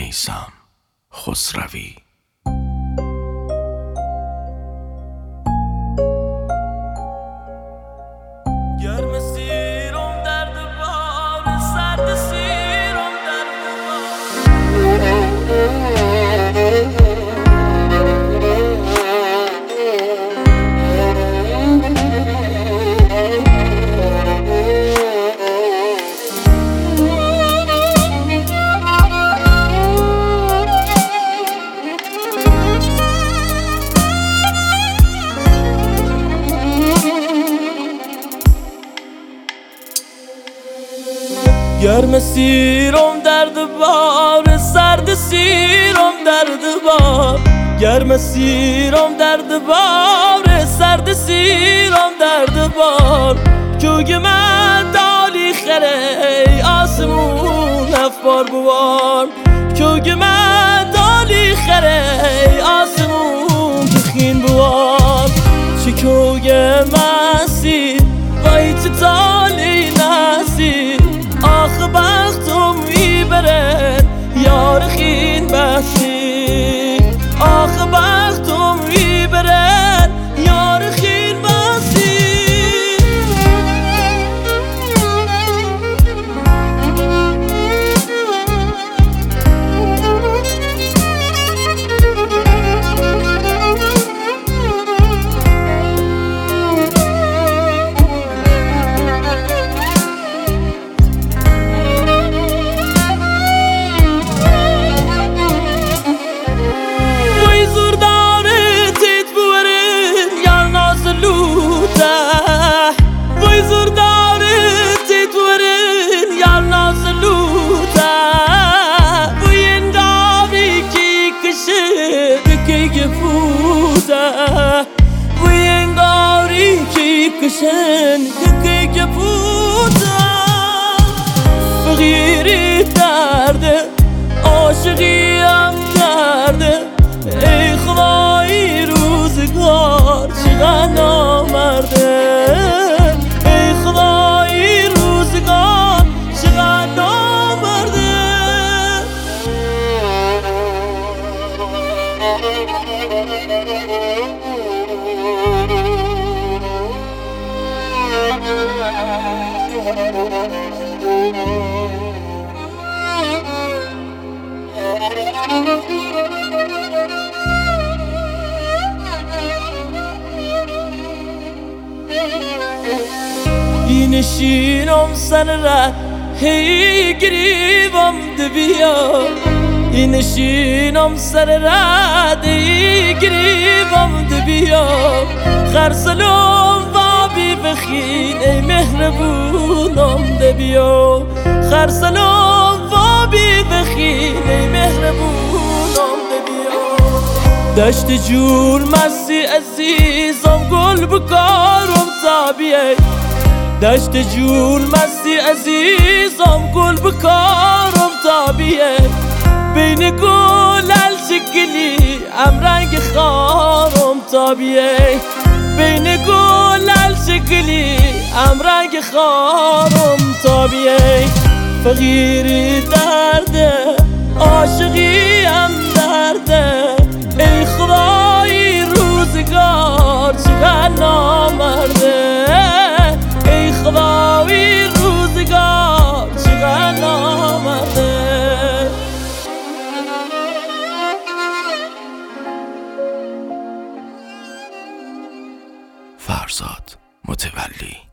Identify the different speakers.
Speaker 1: میثم خسروی.
Speaker 2: گرم سیرم درد بار، سرد سیرم درد گرم سیرم درد بار، سرد سیرم درد بار. گرم سیرم درد بار، سرد سیرم درد بار. کوگ من دالی خره آسمون افبار بوار. کوگ من دالی خره آسمون بخین بوار. چه کوگ مسی وای چه تالی نسی. آخ بختم میبرد یار خین بسی. آخ بختم میبرد یار خین بسی. کشن که گپودا فقیری درده عاشقی هم کرده. ای خدای روزگار چقدر نامرده. ای خدای روزگار چقدر نامرده. نشینم سر ره هی گریبم دبیا. نشینم سر ره هی گریبم دبیا. خرسلم بابی بخین ای مهربونم دبیا. خرسلم بابی بخین ای مهربونم دبیا. دشت جول مسی عزیزم گل بکارم تابیه. دشت جول مستی عزیزم گل بکارم تابیه. بین گل الشکلی ام رنگ خارم تابیه. بین گل الشکلی ام رنگ خارم تابیه. فقیری درده عاشقی هم درده. ای خدای روزگار چقدر نامرده. ای خدای روزگار چقدر نامرده.
Speaker 1: فرزاد متولی.